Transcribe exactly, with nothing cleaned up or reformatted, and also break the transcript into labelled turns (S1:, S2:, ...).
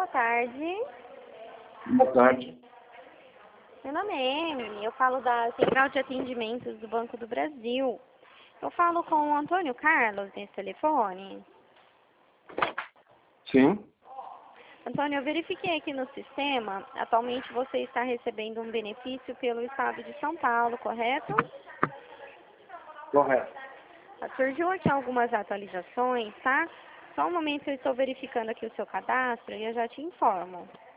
S1: tarde.
S2: Boa tarde.
S1: Meu nome é Emily, eu falo da Central de Atendimentos do Banco do Brasil. Eu falo com o Antônio Carlos nesse telefone.
S2: Sim.
S1: Antônio, eu verifiquei aqui no sistema, atualmente você está recebendo um benefício pelo Estado de São Paulo, correto?
S2: Correto.
S1: Surgiu aqui algumas atualizações, tá? Só um momento, eu estou verificando aqui o seu cadastro e eu já te informo.